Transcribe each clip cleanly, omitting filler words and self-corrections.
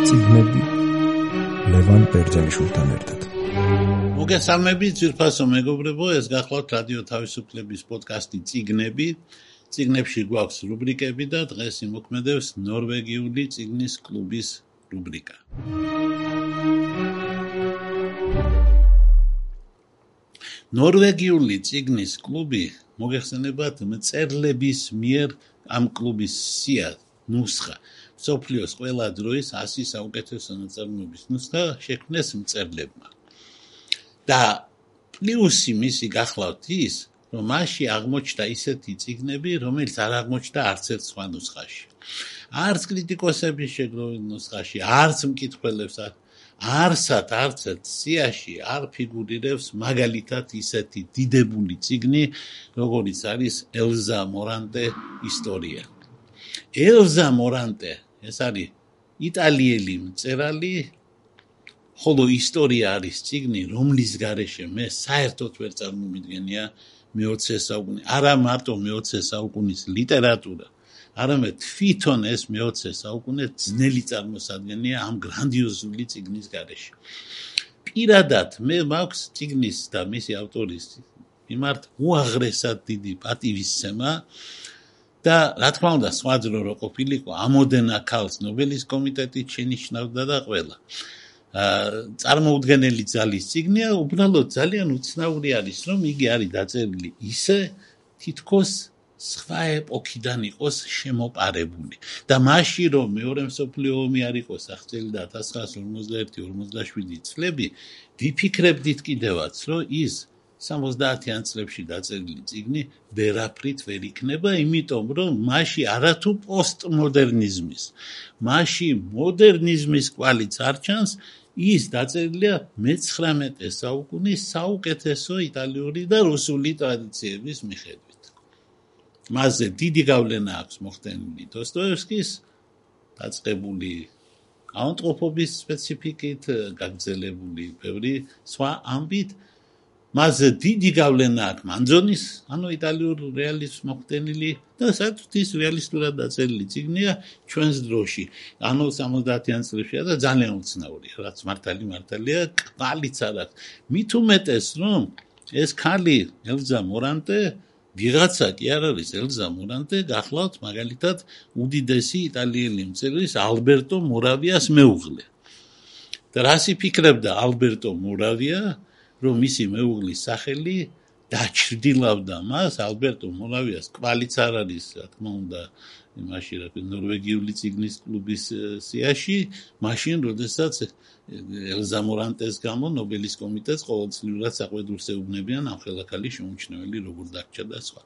წიგნები ლევან ბერძენიშვილთან ერთად. მოგესალმებით ძვირფასო მეგობრებო, ეს გახლავთ რადიო თავისუფლების პოდკასტი წიგნები. წიგნებში გვაქვს რუბრიკები და დღეს იმოქმედებს ნორვეგიული წიგნის კლუბის რუბრიკა. ნორვეგიული წიგნის კლუბი მოგეხსენებათ მწერლების მიერ ამ კლუბის სია ნუსხა. მსოფლიოს ყველა დროის 100 საუკეთესო ნაწარმოების ნუსხა შექმნეს მწერლებმა. და პლუსი მისი გახლავთ ის, რომ მასში აღმოჩნდა ისეთი წიგნები, რომელიც არ აღმოჩნდა არც ერთ სხვა ნუსხაში. არც კრიტიკოსების შეგროვებულ ნუსხაში, არც მკითხველებს არსად არც ერთ სიაში არ ფიგურირებს მაგალითად ისეთი დიდებული წიგნი, როგორიც არის ელზა მორანტე ისტორია. ელზა მორანტე ეს არის იტალიელი მწერალი, ხოლო ისტორია არის წიგნი, რომლის გარეშე მე საერთოდ ვერ წარმომიდგენია მე-20 საუკუნის, არა მარტო მე-20 საუკუნის ლიტერატურა, არამედ თვითონ ეს მე-20 საუკუნე ძნელი წარმოსადგენია ამ გრანდიოზული წიგნის გარეშე. პირადად მე მაქვს წიგნის და მისი ავტორის მიმართ უაღრესად დიდი პატივისცემა და რა თქმა უნდა სხვა დრო რო ყოფილიყო ამოდენა ქალს ნობელის კომიტეტით შენიშნავდა და ყველა. წარმოუდგენელი ძალის წიგნია, უბრალოდ ძალიან უცნაური არის, რომ იგი არის დაწერილი ისე, თითქოს სხვა ეპოქიდან იყოს შემოპარებული. და მაშინ რომ მეორე მსოფლიო ომი არ იყოს აღწევილი და 1941-47 წლები, ვიფიქრებდით კიდევაც, რომ ის 70-იან წლებში დაწერილი წიგნი ვერაფრით ვერ იქნება, იმიტომ რომ მაშინ არათუ პოსტმოდერნიზმის, მაშინ მოდერნიზმის კვალიც არ ჩანს, ის დაწერილია მე-19 საუკუნის საუკეთესო იტალიური და რუსული ტრადიციების მიხედვით. მასზე დიდი გავლენა აქვს მოხდენილი დოსტოევსკის, დაწყებული ავადმყოფობის სპეციფიკით, გაგრძელებული ბევრი სხვა ამბით. მასზე დიდი გავლენა აქვს მანძონის, ანუ იტალიურ რეალიზმს მოხდენილი და საერთოდ ის რეალისტურად დაწერილი წიგნია ჩვენს დროში, ანუ 70-იან წლებშია და ძალიან უცნაურია, რაც მართალია, კვალიც არ აქვს. მით უმეტეს, რომ ეს ქალი ელზა მორანტე ვიღაცა კი არ არის ელზა მორანტე, გახლავთ მაგალითად უდიდესი იტალიელი მწერლის ალბერტო მორავიას მეუღლე. და რას იფიქრებდა ალბერტო მორავია, რომ მისი მეუღლის სახელი დაჩრდილავდა მას, ალბერტო მორავიას კვალიც არ არის, რა თქმა უნდა, მაშინ ნორვეგიული წიგნის კლუბის სიაში, მაშინ როდესაც ელზა მორანტეს გამო ნობელის კომიტეტს ყოველწლიურად საყვედურს ეუბნებიან ამ ხელაქალის შემომჩნეველი როგორ დარჩა და სხვა.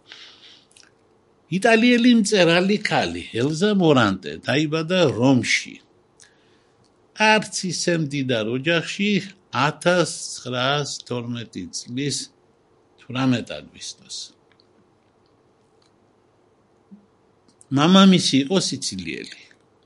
იტალიელი მწერალი ქალი ელზა მორანტე დაიბადა რომში. არც ისე მდიდარ ოჯახში 1912 წლის 18 აგვისტოს. მამამისი იყო სიცილიელი.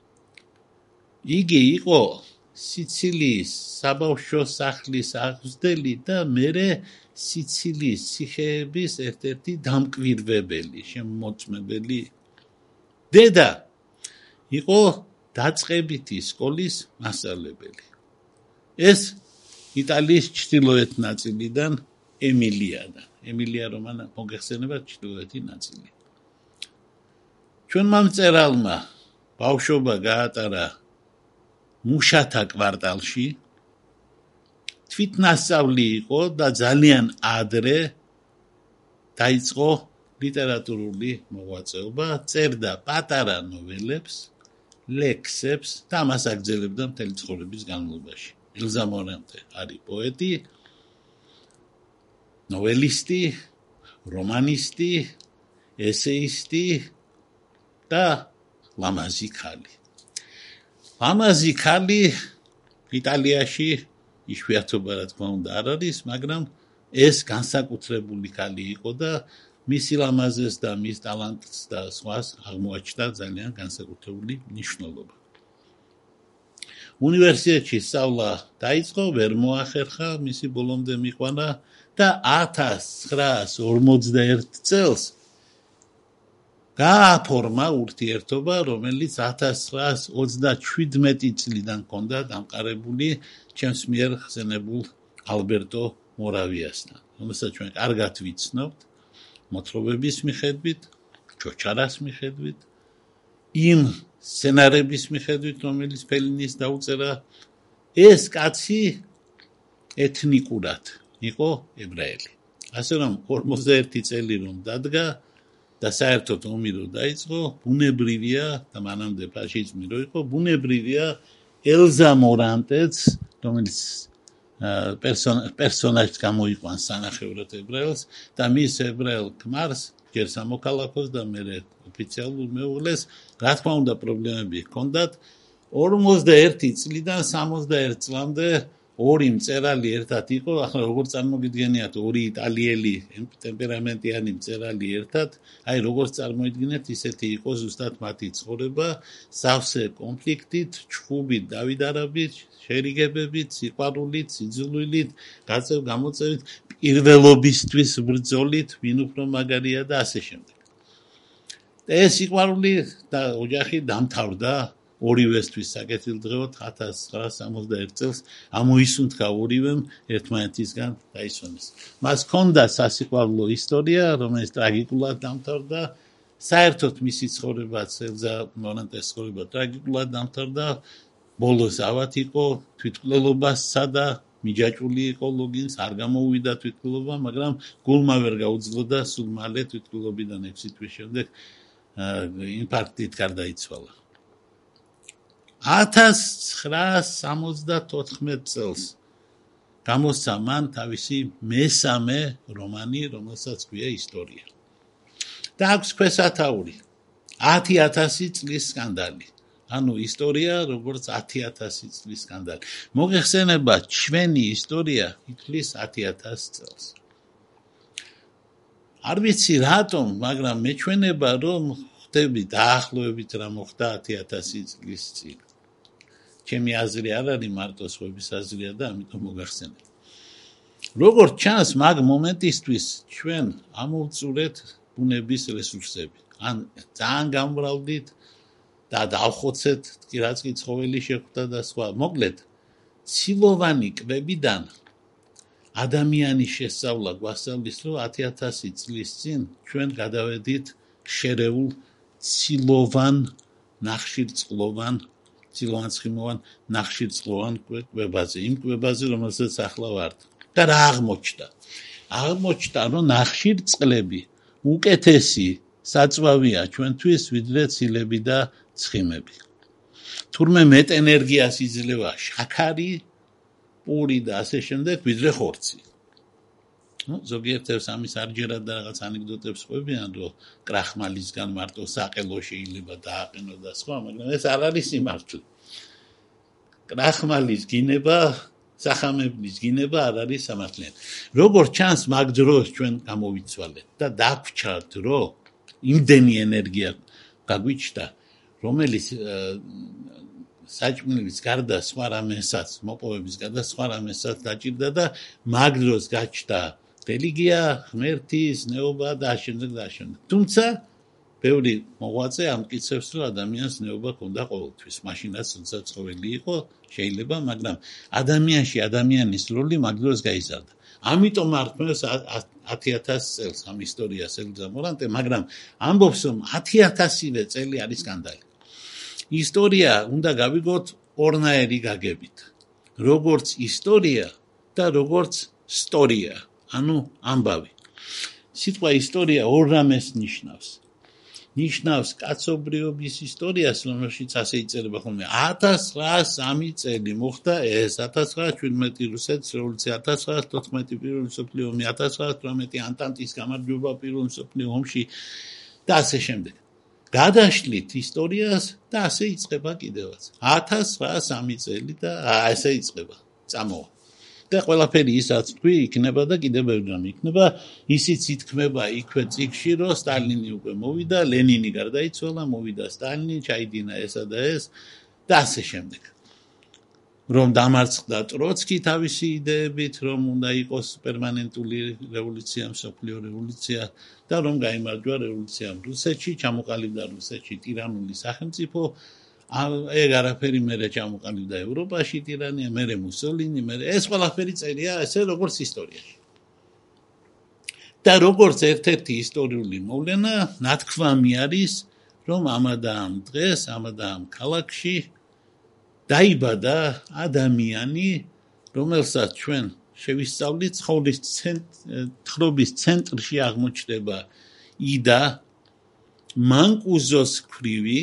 იგი იყო სიცილიის საბავშვო სახლის აღმზრდელი და მერე სიცილიის ციხეების ერთ-ერთი დამკვირვებელი, შემოწმებელი. დედა იყო დაწყებითი სკოლის მასწავლებელი. ეს იტალიის ჩრდილოეთ ნაწილიდან ემილიადან. ემილია რომანა მოგეხსენებათ ჩრდილოეთი ნაწილი. ჩვენმა მწერალმა ბავშვობა გაატარა მუშათა კვარტალში. თვითნასწავლი იყო და ძალიან ადრე დაიწყო ლიტერატურული მოღვაწეობა, წერდა პატარა ნოველებს, ლექსებს და ამას აგრძელებდა მთელი ცხოვრების განმავლობაში. ელზა მორანტე არის პოეტი, ნოველისტი, რომანისტი, ესეისტი და ლამაზი ქალი. ლამაზი ქალი იტალიაში იშვიათობა რა თქმა უნდა არ არის, მაგრამ ეს განსაკუთრებული ქალი იყო და მისი ლამაზეს და მის ტალანტს და სხვას აღმოაჩნდა ძალიან განსაკუთრებული მნიშვნელობა. უნივერსიტეტში სწავლა დაიწყო, ვერ მოახერხა, მისი ბოლომდე მიყვანა და 1941 წელს გააფორმა ურთიერთობა, რომელიც 1937 წლიდან ჰქონდა დამყარებული ჩემს მიერ ხსენებულ ალბერტო მორავიასთან, რომელსაც ჩვენ კარგად ვიცნობთ მოთხრობების მიხედვით, ჩოჩარას მიხედვით, იმ სცენარების მიხედვით, რომელიც ფელინის დაუწერა, ეს კაცი ეთნიკურად იყო ებრაელი. ასე რომ 41 წელი რომ დადგა და საერთოდ ომი რო დაიწყო, ბუნებრივია და მანამდე ფაშიზმი რო იყო, ბუნებრივია ელზა მორანტეც, რომელიც პერსონაჟს გამოიყვანს სანახევროდ ებრაელს და მის ებრაელ ქმარს, ჯერ სამოქალაქოს და მერე ოფიციალურ მეუღლეს, რა თქმა უნდა პრობლემები ჰქონდათ. 41 წლიდან 61 წლამდე ორი მწერალი ერთად იყო, ახლა როგორ წარმოგიდგენიათ ორი იტალიელი ტემპერამენტიანი მწერალი ერთად, აი როგორც წარმოიდგინეთ, ისეთი იყო ზუსტად მათი ცხოვრება, სავსე კონფლიქტით, ჩხუბით, დავიდარებით, შერიგებებით, სიყვარულით, სიძულვილით, გაწევ-გამოწევით, პირველობისთვის ბრძოლით, ვინ უფრო მაგარია და ასე შემდეგ. ეს სიყვარული და ოჯახი დამთავრდა ორივესთვის საკეთილდღეოდ 1961 წელს ამოისუნთქა ორივემ ერთმანეთისგან დაისვენეს. მას ჰქონდა სასიყვარულო ისტორია, რომელიც ტრაგიკულად დამთავრდა. საერთოდ მისი ცხოვრებაც, ელზა მორანტეს ცხოვრება ტრაგიკულად დამთავრდა. ბოლოს ავად იყო, თვითმკვლელობას სცადა, მიჯაჭვული იყო ლოგინს, არ გამოუვიდა თვითმკვლელობა, მაგრამ გულმა ვერ გაუძლოდა, სულ მალე თვითმკვლელობიდან 6 თვის შემდეგ ინფარქტით გარდაიცვალა. 1974 წელს გამოსცა მან თავისი მესამე რომანი, რომელსაც ქვია ისტორია. და აქვს ქვესათაური 10,000 წლის სკანდალი. ანუ ისტორია როგორც 10,000 წლის სკანდალი. მოგეხსენებათ, ჩვენი ისტორია ითვლის 10,000 წელს. არ ვიცი რატომ, მაგრამ მეჩვენება რომ ხდები დაახლოებით რა მოხდა 10,000 წლის წინ. ჩემი აზრი არ არის მარტო სხვების აზრია და ამიტომ მოგახსენებ. როგორც ჩანს, მაგ მომენტისთვის ჩვენ ამოვწურეთ ბუნების რესურსები. ან ძალიან გამრავლდით და დავხოცეთ, რაც კი ცხოველი შეხვდა და სხვა. მოკლედ, ცილოვანი კვებიდან ადამიანის შესწავლა გვასწავლის, რომ 10,000 წლის წინ ჩვენ გადავედით შერეულ ცილოვან ნახშირწყლოვან ცილოვანცხიმოვან ნახშირწყლოვან კვებაზე, იმ კვებაზე, რომელსაც ახლა ვართ. და რა აღმოჩნდა? აღმოჩნდა, რომ ნახშირწყლები უკეთესი საწვავია ჩვენთვის, ვიდრე ცილები და ცხიმები. თურმე მეტ ენერგიას იძლევა შაქარი, პური და ასე შემდეგ, ვიდრე ხორცი. ზოგიერთებს ამის არჯერად და რაღაც ანეკდოტებს ყვებიან, რომ კრახმალისგან მარტო საყელო შეიძლება დააყენო და სხვა, მაგრამ ეს არ არის სიმართლე. კრახმალის გინება, სახამებლის გინება არ არის სამართლიანი. როგორც ჩანს, მაგ დროს ჩვენ გამოვიცვალეთ და დაგვჭრა დრო, იმდენი ენერგია გაგვიჩნდა, რომელიც საჭმლის გარდა სხვა რამესაც, მოპოვების გარდა სხვა რამესაც დაჭირდა და მაგ დროს გაჩნდა რელიგია, ღმერთის, ნეობა და შემდეგ და შემდეგ. თუმცა ბევრი მოღვაწე ამტკიცებს, რომ ადამიანს ნეობა ჰქონდა ყოველთვის. მაშინაც თუმცა ცხოველი იყო, შეიძლება, მაგრამ ადამიანში ადამიანის როლი მაგ დროს გაიზარდა. ამიტომ ართმევს 10,000 წელს ამ ისტორიას ელზა მორანტე, მაგრამ ამბობს, რომ 10,000-ვე წელი არის სკანდალი. ისტორია უნდა გავიგოთ ორნაირი გაგებით. როგორც ისტორია და როგორც სტორია, ანუ ამბავი. სიტყვა ისტორია ორ რამეს ნიშნავს. ნიშნავს კაცობრიობის ისტორიას, რომელშიც ასე იწერება ხოლმე 1903 წელი მოხდა ეს 1917 რუსეთის რევოლუცია, 1914 პირველი მსოფლიო ომი, 1918 ანტანტის გამარჯვება პირველ მსოფლიო ომში და ასე შემდეგ. გადაშლით ისტორიას და ასე იწყება კიდევაც. 1903 წელი და ასე იწყება. წამოვა. და ყველაფერი ისაც თქვი იქნება და კიდევ ბევრი რამე იქნება. ისიც ითქმება იქვე წიგნში, რომ სტალინი უკვე მოვიდა, ლენინი გარდაიცვალა, მოვიდა სტალინი, ჩაიდინა ესა და ეს და ასე შემდეგ. რომ დამარცხდა ტროცკი თავისი იდეებით, რომ უნდა იყოს პერმანენტული რევოლუცია, მსოფლიო რევოლუცია და რომ გაიმარჯვა რევოლუციამ რუსეთში, ჩამოყალიბდა რუსეთში ტირანული სახელმწიფო, ეგ არაფერი მერე ჩამოყალიბდა ევროპაში ტირანია, მერე მუსოლინი, მერე ეს ყველაფერი წერია ესე როგორც ისტორიაში. და როგორც ერთ-ერთი ისტორიული მოვლენა, ნათქვამი არის, რომ ამადა ამ დღეს, ამადა ამ ქალაქში დაიბადა ადამიანი, რომელსაც ჩვენ შევისწავლით, თხრობის ცენტრში აღმოჩნდება იდა მანკუზოს ქვრივი,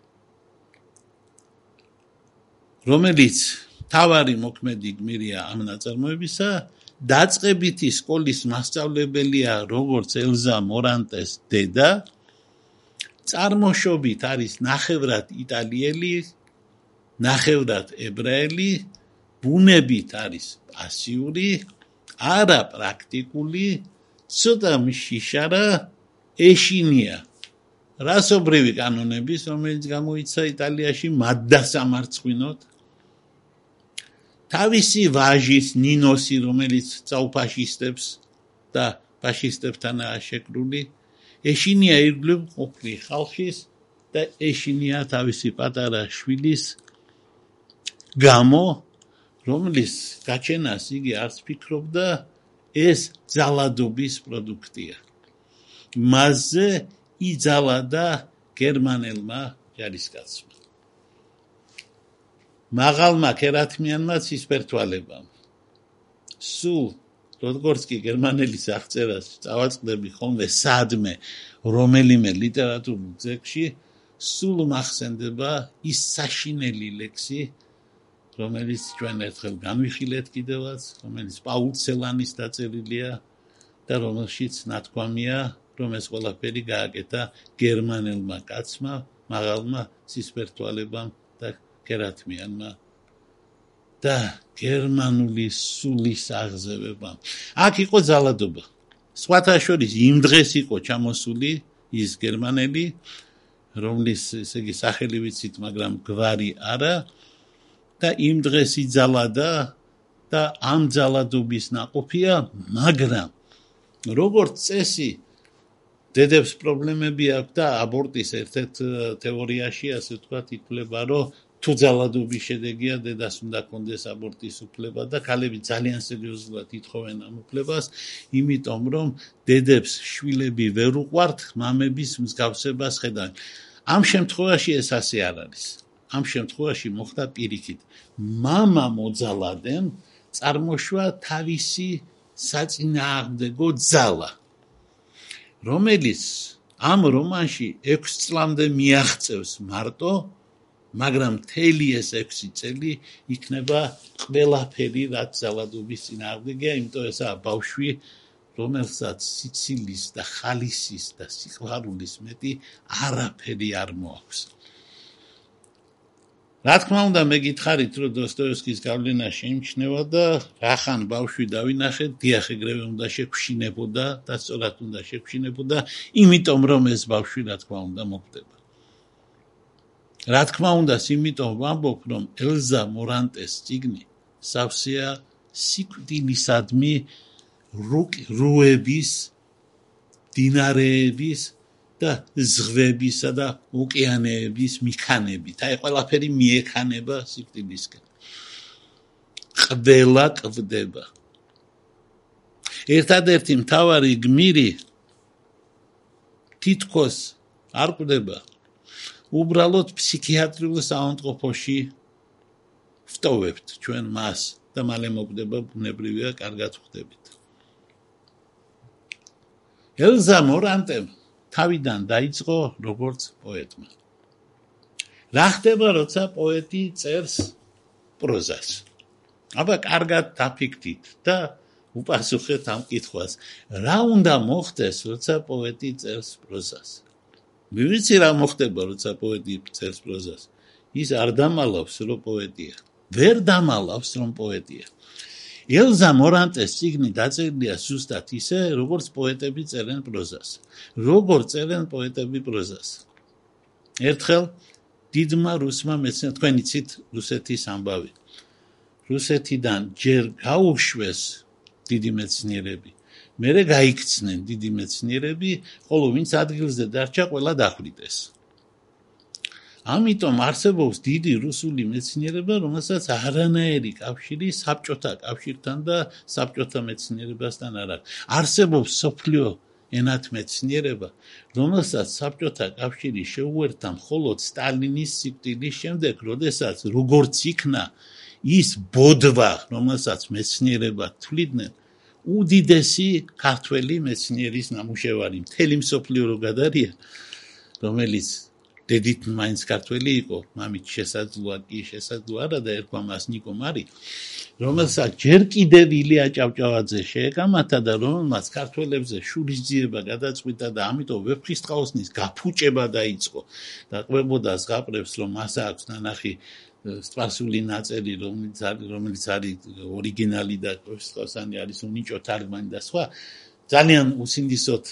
რომელიც თავარი მოქმედი გმირია ამ ნაწარმოებისა, დაწყებითი სკოლის მასწავლებელია როგორც ელზა მორანტეს დედა, წარმოშობით არის ნახევრად იტალიელი, ნახევრად ებრაელი, ბუნებით არის პასიური, არა პრაქტიკული, ცოტა მშიშარა, ეშინია რასობრივი კანონების, რომელიც გამოიცა იტალიაში მადასამარცხინოდ, თავისი ვაჟის ნინოსი, რომელიც წაუფაშისტებს და ფაშისტებთანაა შეკრული, ეშინია ირგვლივ ყოფილი ხალხის და ეშინია თავისი პატარა შვილის გამო, რომლის გაჩენას იგი არც ფიქრობდა, ეს ძალადობის პროდუქტია. მასზე იძალადა გერმანელმა ჯარისკაცმა. მაღალმა ქერათმიანმა ცისფერთვალებამ. სულ როგორც კი გერმანელის აღწერას წავაწყდები ხოლმე სადმე რომელიმე ლიტერატურულ ძეგლში, სულ მახსენდება ის საშინელი ლექსი, რომელიც ჩვენ ერთხელ განვიხილეთ კიდევაც, რომელიც პაულ ცელანის დაწერილია და რომელშიც ნათქვამია, რომ ეს ყველაფერი გააკეთა გერმანელმა კაცმა, მაღალმა ცისფერთვალებამ და ქერათმიანმა და გერმანული სულის აღზევებამ. აქ იყო ძალადობა. სხვათა შორის იმ დღეს იყო ჩამოსული ის გერმანელი, რომლის ესე იგი სახელი ვიცით, მაგრამ გვარი არა და იმ დღეს იძალადა და ამ ძალადობის ნაყოფია, მაგრამ როგორც წესი დედებს პრობლემები აქვს და აბორტის ერთ-ერთ თეორიაში ასე ვთქვათ ითვლება, რომ თუ ძალადობის შედეგია დედას უნდა კონდეს აბორტის უფლება და ქალები ძალიან სერიოზულად ითხოვენ ამ უფლებას, იმიტომ რომ დედებს შვილები ვერ უყვართ მამების მსგავსებას ხედავენ. ამ შემთხვევაში ეს ასე არ არის. ამ შემთხვევაში მოხდა პირიქით. მამა მოძალადემ წარმოშვა თავისი საწინააღმდეგო ძალა, რომელიც ამ რომანში 6 წლამდე მიაღწევს მარტო, მაგრამ მთელი ეს 6 წელი იქნება ყველაფერი, რაც ძალადობის წინააღმდეგია, იმიტომ ესაა ბავშვი, რომელსაც სიცილის და ხალისის და სიყვარულის მეტი არაფერი არ მოაქვს. რა თქმა უნდა, მე გითხარით, რომ დოსტოევსკის გავლენა შეიმჩნევა და რახან ბავშვი დავინახეთ, დიახ, ეგრევე უნდა შეგვშინებოდა და სწორად უნდა შეგვშინებოდა, იმიტომ რომ ეს ბავშვი რა თქმა უნდა მოკვდება. რა თქმა უნდა, იმიტომ ვამბობ, რომ ელზა მორანტეს წიგნი სავსეა სიკვდილისადმი რუების, დინარეების და ზღვებისა და ოკეანეების მიქანებით. აი ყველაფერი მიექანება სიკვდილისკენ. ყველა კვდება. ერთადერთი მთავარი გმირი თითქოს არ კვდება. უბრალოდ ფსიქიატრიულ საავადმყოფოში ვტოვებთ ჩვენ მას და მალე მოკვდება, ბუნებრივია, კარგად ხვდებით. ელზა მორანტემ თავიდან დაიწყო როგორც პოეტმა. რა ხდება, როცა პოეტი წერს პროზას? აბა კარგად დაფიქრდით და უპასუხეთ ამ კითხვას. რა უნდა მოხდეს, როცა პოეტი წერს პროზას? მე ვიცი რა მოხდება, როცა პოეტი წერს პროზას. ის არ დამალავს, რომ პოეტია. ვერ დამალავს, რომ პოეტია. ელზა მორანტეს წიგნი დაწერილია ზუსტად ისე, როგორც პოეტები წერენ პროზას. როგორ წერენ პოეტები პროზას? ერთხელ დიდმა რუსმა მეცნიერმა, თქვენ იცით რუსეთის ამბავი. რუსეთიდან ჯერ გაუშვეს დიდი მეცნიერები, მერე გაიქცნენ დიდი მეცნიერები, ხოლო ვინც ადგილზე დარჩა, ყველა დახვრიტეს. ამიტომ არსებობს დიდი რუსული მეცნიერება, რომელსაც არანაირი კავშირი საბჭოთა კავშირთან და საბჭოთა მეცნიერებასთან არ აქვს. არსებობს სოფლიო ენათ მეცნიერება, რომელსაც საბჭოთა კავშირი შეუერთა მხოლოდ სტალინის სიკვდილის შემდეგ, როდესაც როგორც იქნა ის ბოდვა, რომელსაც მეცნიერება თვლიდნენ, უდიდესი ქართველი მეცნიერის ნამუშევარი, მთელი მსოფლიო რო გადარია, რომელიც დედით მაინც ქართველი იყო, მამით შესაძლოა კი შესაძლოა არა და ერქვა მას ნიკო მარი, რომელსაც ჯერ კიდევ ილია ჭავჭავაძე შეეკამათა და რომელმაც ქართველებზე შურისძიება გადაწყვიტა და ამიტომ ვეფხისტყაოსნის გაფუჭება დაიწყო და ყვებოდა ზღაპრებს, რომ მას აქვს ნანახი სპარსული ნაწერი, რომელიც არის ორიგინალი და ვეფხისტყაოსანი არის უნიჭო თარგმანი და სხვა, ძალიან უსინდისოდ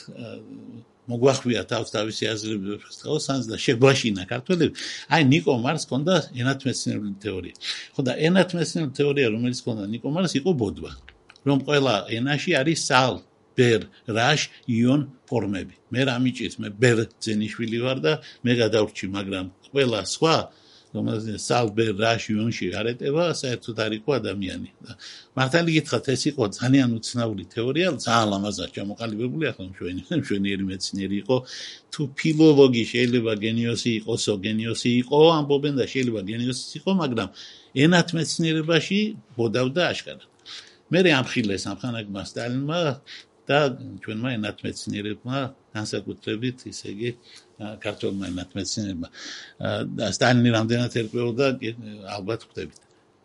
მოგვახვია თავისი აზრები ვეფხისტყაოსანს და შეგვაშინა ქართველები. აი ნიკო მარს ჰქონდა ენათმეცნიერული თეორია. ხო და ენათმეცნიერული თეორია, რომელიც ჰქონდა ნიკო მარს, იყო ბოდვა, რომ ყველა ენაში არის სალ, ბერ, რაშ, იონ ფორმები. მე რამიჭირს, მე ბერ ძენიშვილი ვარ და მე გადავრჩი, მაგრამ ყველა სხვა რომელზეც სალ, ბერ, რაშ, იონში არ ეტევა, საერთოდ არ იყო ადამიანი. მართალი გითხრათ, ეს იყო ძალიან უცნაური თეორია, ძალიან ლამაზად ჩამოყალიბებული, ახლა მშვენიერი მეცნიერი იყო, თუ ფილოლოგი შეიძლება გენიოსი იყოსო, გენიოსი იყო, ამბობენ და შეიძლება გენიოსი იყო, მაგრამ ენათმეცნიერებაში ბოდავდა აშკარად. მერე ამხილეს ამხანაგმა სტალინმა და ჩვენმა ენათმეცნიერებმა განსაკუთრებით, ისე იგი ქართველმა ენათმეცნიერებმა სტალინი რამდენად ერკვეოდა, ალბათ ხვდებით.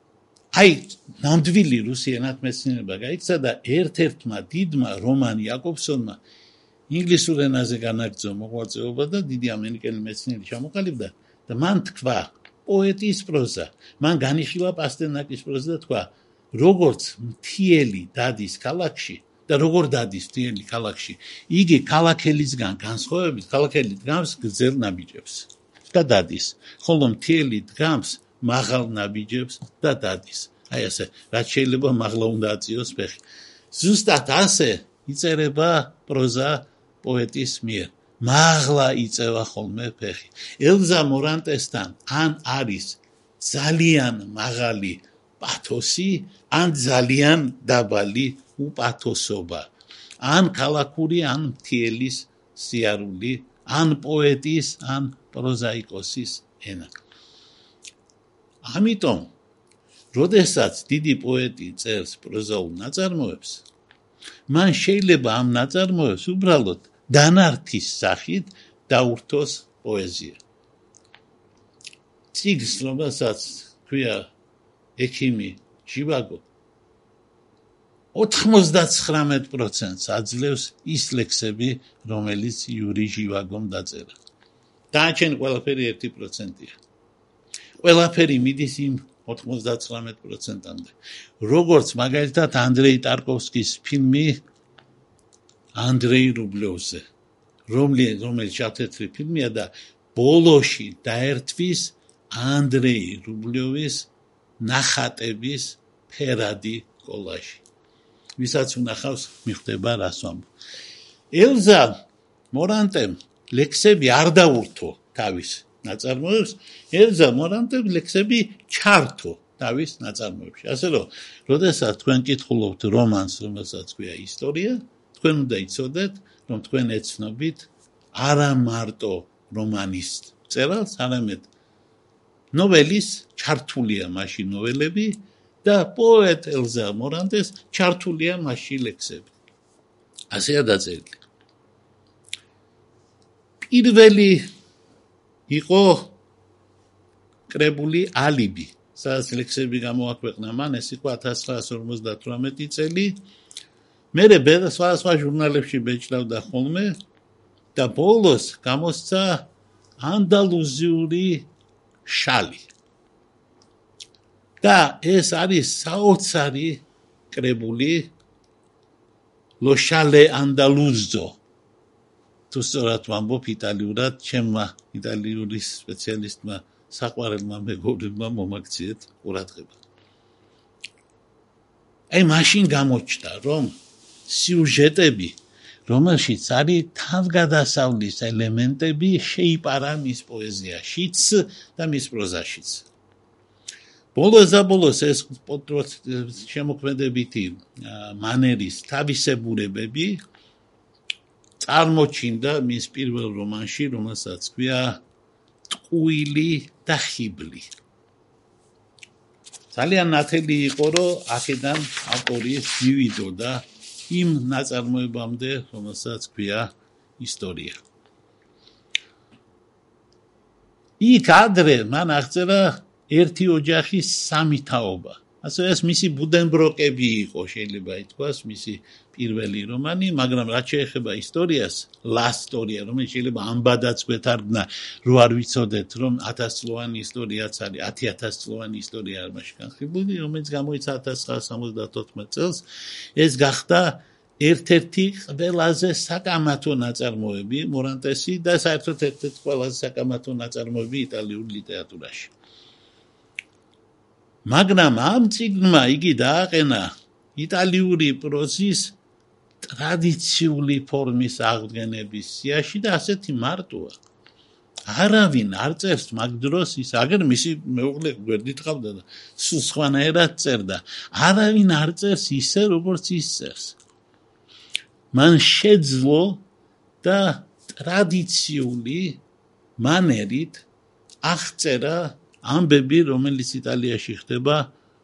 აი, ნამდვილი რუსი ენათმეცნიერება გაიქცა და ერთ-ერთმა დიდმა რომან იაკობსონმა ინგლისურ ენაზე განაგრძო მოღვაწეობა და დიდი ამერიკელი მეცნიერი ჩამოყალიბდა და მან თქვა პოეტის პროზა, მან განიხილა პასტერნაკის პროზა და თქვა, როგორც მთიელი დადის ქალაქში და როგორ დადის მთიელი ქალაქში, იგი ქალაქელისგან განსხვავებით, ქალაქელი დგამს გრძელ ნაბიჯებს და დადის, ხოლო მთიელი დგამს მაღალ ნაბიჯებს და დადის. აი ასე, რაც შეიძლება მაღლა უნდა აწიოს ფეხი. ზუსტად ასე იწერება პროზა პოეტის მიერ. მაღლა იწევა ხოლმე ფეხი. ელზა მორანტესთან ან არის ძალიან მაღალი პათოსი, ან ძალიან დაბალი უპათოსობა. ან ქალაქური, ან მთიელის სიარული, ან პოეტის, ან პროზაიკოსის ენა. ამიტომ, როდესაც დიდი პოეტი წერს პროზაულ ნაწარმოებს, მან შეიძლება ამ ნაწარმოებს უბრალოდ დანართის სახით დაურთოს პოეზია. წიგნს, რომელსაც ქვია ექიმი ჟივაგო, 99% აძლევს ის ლექსები, რომელიც იური ჟივაგომ დაწერა. დანარჩენი ყველაფერი 1%-ია. ყველაფერი მიდის იმ 99%-მდე. როგორც მაგალითად ანდრეი ტარკოვსკის ფილმი ანდრეი რუბლიოვზე, რომელიც შავთეთრი ფილმია და ბოლოში დაერთვის ანდრეი რუბლიოვის ნახატების ფერადი კოლაჟი. ვისაც უნახავს, მიხვდება რას ვამბობ. ელზა მორანტემ ლექსები არ დაურთო თავის ნაწარმოებს, ელზა მორანტემ ლექსები ჩართო თავის ნაწარმოებში. ასე რომ, როდესაც თქვენ კითხულობთ რომანს, რომელსაც ქვია ისტორია, თქვენ უნდა იცოდეთ, რომ თქვენ ეცნობით არა მარტო რომანის წერალს, არამედ ნოველის ჩართულია მასში ნოველები და პოეტ ელზა მორანტეს ჩართულია მასში ლექსები. ასეა დაწერილი. პირველი იყო კრებული ალიბი, სადაც ლექსები გამოაქვეყნა მან, ეს იყო 1958 წელი. მერე სხვა ჟურნალებში ბეჭდავდა ხოლმე და ბოლოს გამოსცა ანდალუზიური შალი. და ეს არის საოცარი კრებული Lo Shale Andaluzzo. თუ სწორად ვამბობ იტალიურად, ჩემმა იტალიური სპეციალისტმა საყვარელმა მეგობრებმა მომაქციეთ ყურადღება. აი მაშინ გამოჩნდა რომ სიუჟეტები რომელშიც არის თავგადასავლის ელემენტები შეიპარა მის პოეზიაშიც და მის პროზაშიც. ბოლოს ეს შემოქმედებითი მანერის თავისებურებები წარმოჩინდა მის პირველ რომანში, რომელსაც ქვია ტყუილი და ხიბლი. ძალიან ნათელი იყო, რომ აქედან ავტორი მივიდოდა იმ ნაწარმოებამდე, რომელსაც ქვია ისტორია. იქ ადრე მან აღწერა ერთი ოჯახის სამი თაობა. ასე ეს მისი ბუდენბროკები იყო, შეიძლება ითქვას, მისი პირველი რომანი, მაგრამ რაც შეეხება ისტორიას, ლასტორია, რომელიც შეიძლება ამბადაც გვეთარგმნა, რო არ ვიცოდეთ, რომ 1000 წლოვანი ისტორიაც არის, 10000 წლოვანი ისტორია არ მასში განხილული, რომელიც გამოიცა 1974 წელს, ეს გახდა ერთ-ერთი ყველაზე საკამათო ნაწარმოები მორანტესი და საერთოდ ერთ-ერთი ყველაზე საკამათო ნაწარმოები იტალიურ ლიტერატურაში. მაგრამ ამ წიგნმა იგი დააყენა იტალიური პროზის ტრადიციული ფორმის აღდგენების სიაში და ასეთი მარტოა. არავინ არ წერს მაგ დროს ის აგერ მისი მეუღლე გვერდით ყავდა და სულ სხვანაირად წერდა. არავინ არ წერს ისე როგორც ის წერს. მან შეძლო და ტრადიციული მანერით აღწერა ამბები, რომელიც იტალიაში ხდება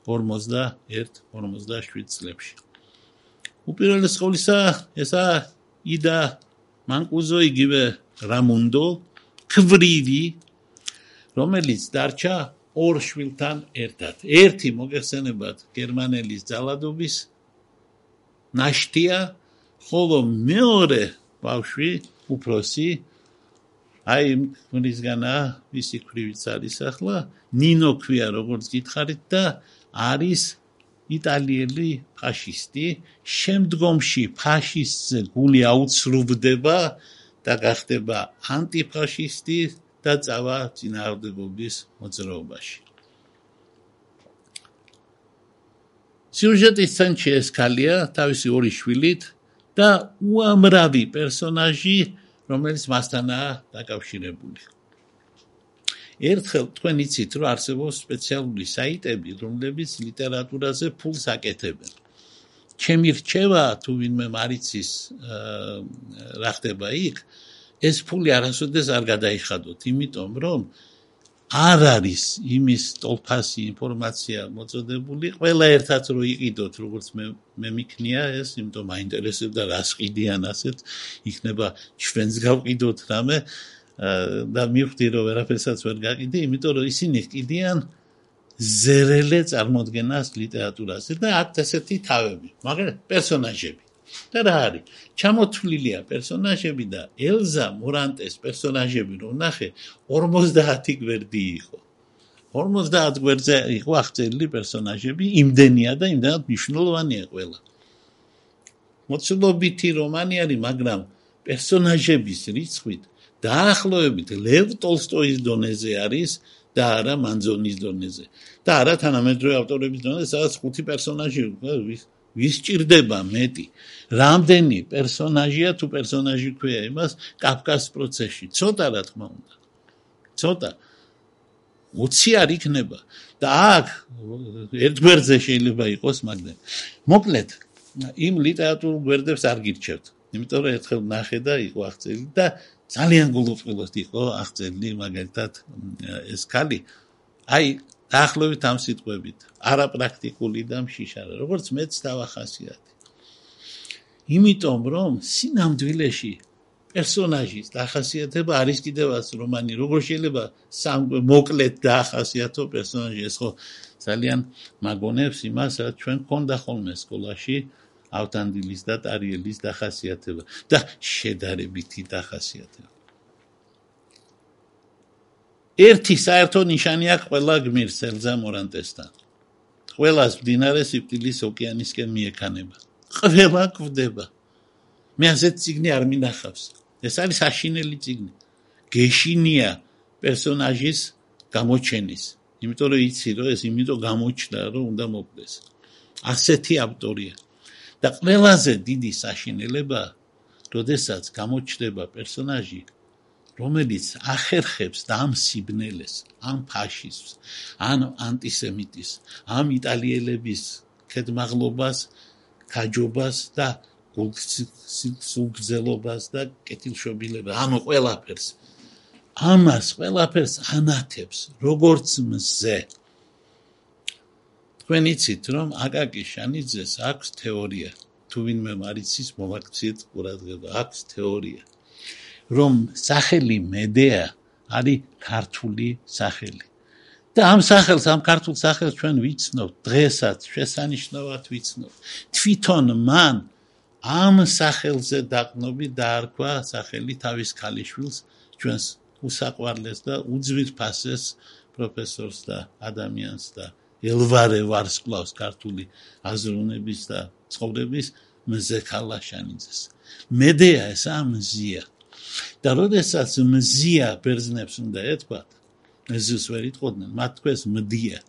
41-47 წლებში. უპირველეს ყოვლისა, ესა იდა მანკუზო იგივე რამუნდო, ქვრივი, რომელიც დარჩა ორ შვილთან ერთად. ერთი მოგეხსენებათ გერმანელის ძალადობის ნაშთია, ხოლო მეორე ბავშვი, უფროსი, აი მისგანა ვისი ქვრივიც არის ახლა, ნინო ქვია როგორც გითხარით და არის იტალიელი ფაშისტი, შემდგომში ფაშისტზე გული აუცრუბდება და გახდება ანტიფაშისტი და წავა წინააღმდეგობის მოძრაობაში. სიუჟეტის ცენტრში ეს ქალია თავისი ორი შვილით და უამრავი პერსონაჟი, რომელიც მასთანაა დაკავშირებული. ერთხელ თქვენ იცით, რომ არსებობს სპეციალური საიტები, რომლებიც ლიტერატურაზე ფულს აკეთებენ. ჩემი რჩევა, თუ ვინმე მარიცის რა ხდება იქ, ეს ფული არასოდეს არ გადაიხადოთ, იმიტომ რომ არ არის იმის ტოლფასი ინფორმაცია მოწოდებული, ყველა ერთად რო იყიდოთ, როგორც მე მიქნია ეს, იმიტომ მაინტერესებდა რას ყიდიან ასეთ, იქნება ჩვენს გავყიდოთ რამე და მივხვდი რომ ვერაფერსაც ვერ გაყიდე, იმიტომ რომ ისინი ყიდიან ზერელე წარმოდგენას ლიტერატურაზე და აქ ესეთი თავები, მაგრამ პერსონაჟები. და რა არის? ჩამოთვლილია პერსონაჟები და ელზა მორანტეს პერსონაჟები რომ ნახე 50 გვერდი იყო. 50 გვერდზე იყო აღწერილი პერსონაჟები, იმდენია და იმდენად მნიშვნელოვანია ყველა. მოცულობითი რომანი არის, მაგრამ პერსონაჟების რიცხვით დაახლოებით ლევ ტოლსტოის დონეზე არის და არა მანძონის დონეზე. და არა თანამედროვე ავტორების დონეზე, სადაც 5 პერსონაჟი ვის ჭირდება მეტი. რამდენი პერსონაჟია თუ პერსონაჟი ქვია იმას კაფკას პროცესში. ცოტა რა თქმა უნდა. ცოტა 20 არ იქნება და აქ ერთ გვერდზე შეიძლება იყოს მაგდენ. მოკლედ, იმ ლიტერატურულ გვერდებს არ გირჩევთ. იმიტომ რომ ერთხელ ნახე და იყო აღწერილი და ძალიან გულუწყვილოდ იყო აღწერილი მაგალითად ეს ქალი. აი დაახლოებით ამ სიტყვებით, არაპრაქტიკული და მშიშარა, როგორც მეც დავახასიათე. იმიტომ რომ სინამდვილეში პერსონაჟის დახასიათება არის კიდევაც რომანი, როგორ შეიძლება მოკლედ დაახასიათო პერსონაჟი, ეს ხო ძალიან მაგონებს იმას, რაც ჩვენ გქონდა ხოლმე სკოლაში, ავთანდილის და ტარიელის დახასიათება და შედარებითი დახასიათება. ერთი საერთო ნიშანი აქვს ყველა გმირს ელზა მორანტესთან. ყველას მდინარე სიკვდილის ოკეანისკენ მიექანება. ყველა გვდება. მე ასეთ წიგნი არ მინახავს. ეს არის საშინელი წიგნი. გეშინია პერსონაჟის გამოჩენის. იმიტომ რომ იცი რომ ეს იმიტომ გამოჩნდა რომ უნდა მოკვდეს. ასეთი ავტორია. და ყველაზე დიდი საშინელება, როდესაც გამოჩნდება პერსონაჟი, რომელიც ახერხებს და ამ სიბნელეს, ამ ფაშიზმს, ან ანტისემიტიზმს, ამ იტალიელების ქედმაღლობას, გაჯობას და სულგრძელობას და კეთილშობილებას, ამ ყველაფერს. ამას ყველაფერს ანათებს, როგორც მზე. თქვენ იცით, რომ აკაკი შანიძეს აქვს თეორია, თუ ვინმე მარიცის მომაქციეთ ყურადღება, აქვს თეორია, რომ სახელი მედეა არის ქართული სახელი. და ამ სახელს, ამ ქართულ სახელს ჩვენ ვიცნობთ, დღესაც შესანიშნავად ვიცნობთ. თვითონ მან ამ სახელზე დაყრდნობით დაარქვა სახელი თავის ქალიშვილს, ჩვენს უსაყვარლეს და უძვირფასეს პროფესორს და ადამიანს და ელვარე ვარსკვლავს ქართული აზროვნების და ცხოვრების მზექალა შანიძეს. მედეა ესაა მზია. და როდესაც მზია ბერძნებს უნდა ეთქვათ, მზს ვერ იტყოდნენ, მათ თქვეს მდია.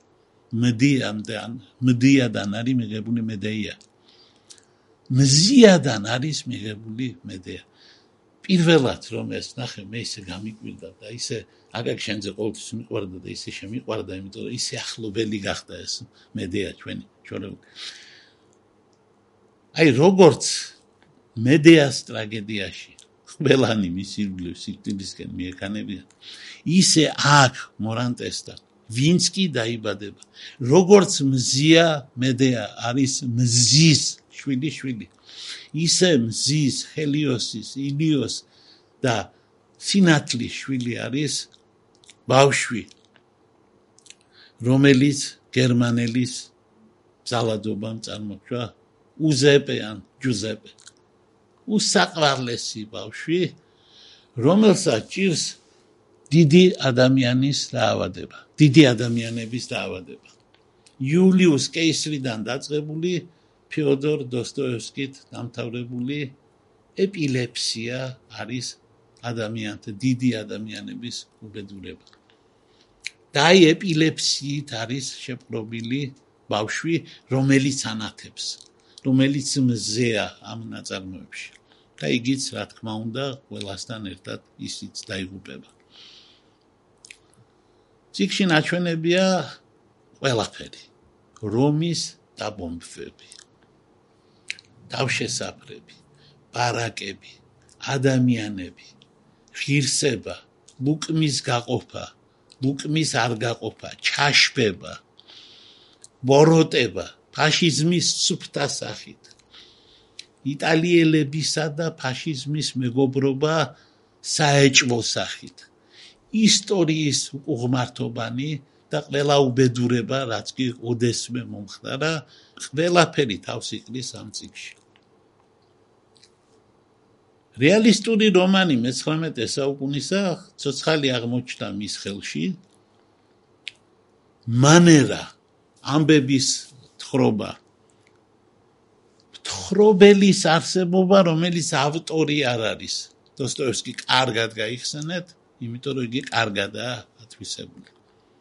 მდიადან არის მიღებული მედეია. მზიადან არის მიღებული მედეა. პირველად რომ ეს ნახე, მე ისე გამიკვირდა და ისე აკაკი შანიძე ყოველთვის მიყვარდა და ისე შემიყვარდა, იმიტომ რომ ისე ახლობელი გახდა ეს მედეა ჩვენი შორეული. აი როგორც მედეას ტრაგედიაში ყველანი მის ირგვლივ სიკვდილისკენ მიექანებიან, ისე აქ მორანტესთან ვინც კი დაიბადება, როგორც მზია მედეა არის მზის შვილი, ისე მზის, ჰელიოსის, ილიოს და სინათლის შვილი არის ბავშვი, რომელიც გერმანელის ძალადობამ წარმოჩვა, უზეპე ან ჯუზეპე. უსაყვარლესი ბავშვი, რომელსაც ჭირს დიდი ადამიანის დაავადება, დიდი ადამიანების დაავადება. იულიუს კეისრიდან დაწყებული, ფიოდორ დოსტოევსკით დამთავრებული ეპილეფსია არის ადამიანთა, დიდი ადამიანების უბედურება. და აი ეპილეფსიით არის შეპყრობილი ბავშვი, რომელიც ანათებს, რომელიც მზეა ამ ნაწარმოებში. და იგიც, რა თქმა უნდა, ყველასთან ერთად ისიც დაიღუპება. წიგნში ნაჩვენებია ყველაფერი, რომის დაბომბვები, თავშესაფრები, ბარაკები, ადამიანები, ღირსება, ლუკმის გაყოფა, ლუკმის არ გაყოფა, ჩაშფება, ბოროტება, ფაშიზმის სუფთა სახით, იტალიელებისა და ფაშიზმის მეგობრობა საეჭვო სახით, ისტორიის უღმართობანი და ყველა უბედურება, რაც კი ოდესმე მომხდარა, ყველაფერი თავს იყრის ამ წიგნში. რეალისტური რომანი მე-19 საუკუნისა ცოცხალი აღმოჩნდა მის ხელში. მანერა, ამბების თხრობა, თხრობელის არსებობა, რომელიც ავტორი არ არის. დოსტოევსკი კარგად გაიხსენეთ, იმიტომ რომ იგი კარგადაა ათვისებული.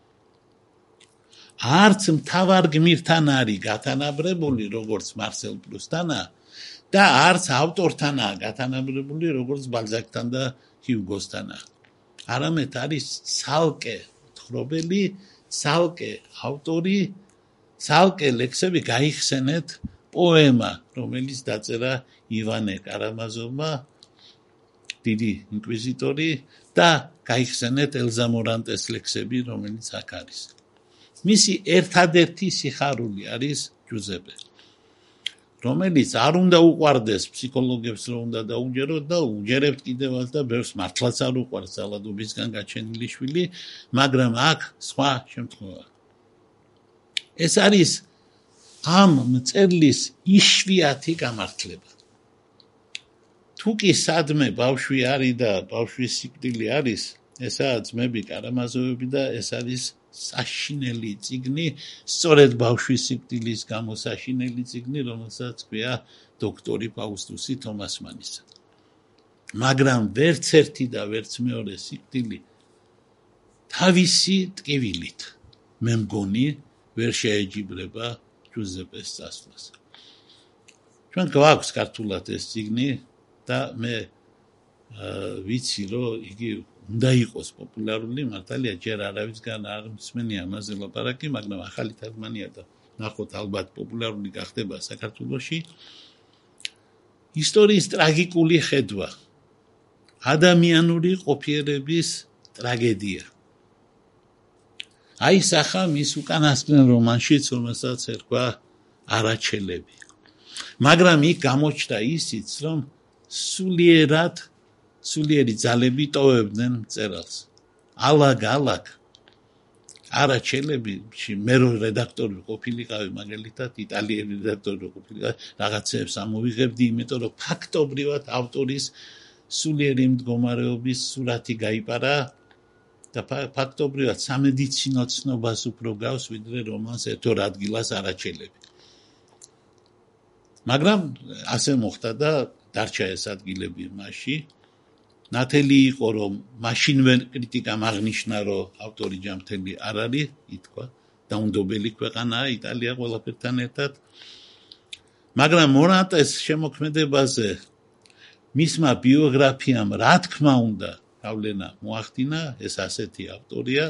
არც მთავარ გმირთან არის გათანაბრებული, როგორც მარსელ პრუსტანა, და არც ავტორთანაა გათანაბრებული, როგორც ბალზაკთან და ჰიუგოსთანა. არამედ არის ცალკე თხრობელი, ცალკე ავტორი, ცალკე ლექსები. გაიხსენეთ პოემა, რომელიც დაწერა ივანე კარამაზოვმა, დიდი ინკვიზიტორი, და გაიხსენეთ ელზა მორანტეს ლექსები, რომელიც აქ არის. მისი ერთადერთი სიხარული არის ჯუზეპე, რომელიც არ უნდა უყვარდეს ფსიქოლოგებს, რომ უნდა დაუჯეროთ და უჯერებთ კიდევაც და ბევრს მართლაც არ უყვარს ძალადობისგან გაჩენილი შვილი, მაგრამ აქ სხვა შემთხვევა. ეს არის ამ მწერლის იშვიათი გამართლება. თუ კი სადმე ბავშვი არის და ბავშვის სიკვდილი არის, ესაა ძმები კარამაზოვები და ეს არის საშინელი წიგნი, სწორედ ბავშვის სიკვდილის გამო საშინელი წიგნი, რომელსაც ქვია დოქტორი ფაუსტუსი თომასმანისა. მაგრამ ვერც ერთი და ვერც მეორე სიკვდილი თავისი ტკივილით, მე მგონი, ვერ შეეჯიბრება ვიუზეპეს წასვლას. ჩვენ გვაქვს ქართულად ეს წიგნი და მე ვიცი რომ იგი უნდა იყოს პოპულარული, მართალია ჯერ არავისგან არ მსმენია ამაზე ლაპარაკი, მაგრამ ახალი თარგმანია და ნახოთ ალბათ პოპულარული გახდება საქართველოში. ისტორიის ტრაგიკული ხედვა, ადამიანური ყოფიერების ტრაგედია. აისახა მის უკანასკნელ რომანშიც, რომელსაც ერქვა არაჩელები. მაგრამ იქ გამოჩნდა ისიც, რომ სულიერი ძალები ტოვებდნენ მწერალს. ალაგ არაჩელებიში მე რო რედაქტორი ყოფილიყავი, მაგალითად იტალიელი რედაქტორი ყოფილიყავი, რაღაცებს ამოვიღებდი, იმიტომ რომ ფაქტობრივად ავტორის სულიერი მდგომარეობის სურათი გაიპარა და ფაქტობრივად სამედიცინო ცნობას უფრო გავს, ვიდრე რომანს ერთო ადგილას არაჩელები. მაგრამ ასე მოხდა და დარჩა ეს ადგილები მასში. ნათელი იყო, რომ მაშინვე კრიტიკამ აღნიშნა, რომ ავტორი ჯანმრთელი არ არის, ითქვა, დაუნდობელი ქვეყანაა იტალია ყველაფერთან ერთად. მაგრამ მონატეს შემოქმედებაზე მისმა ბიოგრაფიამ რა თქმა უნდა გავლენა მოახდინა, ეს ასეთი ავტორია.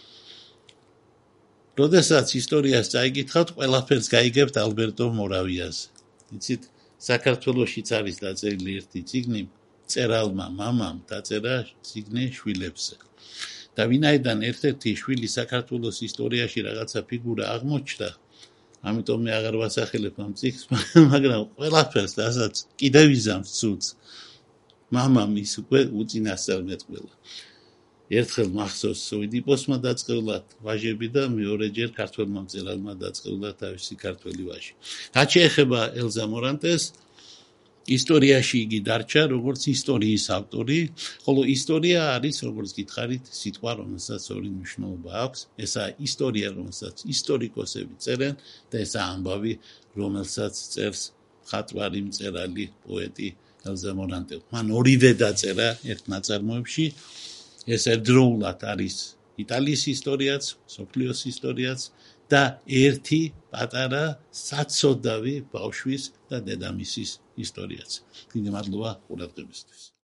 როდესაც ისტორიას წაიკითხავთ, ყველაფერს გაიგებთ ალბერტო მორავიაზე. იცით, საქართველოშიც არის დაწერილი ერთი წიგნი, წერალმა მამამ დაწერა წიგნი შვილებზე. და ვინაიდან ერთ-ერთი შვილი საქართველოს ისტორიაში რაღაცა ფიგურა აღმოჩნდა, ამიტომ მე აღარ ვასახელებ ამ წიგნს, მაგრამ ყველაფერს რასაც კიდევ იზამს ცუდს, მამამ ის უკვე უწინასწარმეტყველა. ერთხელ მახსოვს ოიდიპოსმა დაწყევლა ვაჟები და მეორეჯერ ქართველმა მწერალმა დაწყევლა თავისი ქართველი ვაჟი. რაც შეეხება ელზა მორანტეს, ისტორიაში იგი დარჩა როგორც ისტორიის ავტორი, ხოლო ისტორია არის, როგორც გითხარით, სიტყვა, რომელსაც ორი მნიშვნელობა აქვს. ესაა ისტორია, რომელსაც ისტორიკოსები წერენ და ესაა ამბავი, რომელსაც წერს მხატვარი, მწერალი, პოეტი ელზა მორანტე. მან ორივე დაწერა ერთ ნაწარმოებში. ეს ერთდროულად არის იტალიის ისტორიაც, მსოფლიოს ისტორიაც და ერთი პატარა საცოდავი ბავშვის და დედამისის ისტორიაც. დიდი მადლობა ყურადღებისთვის.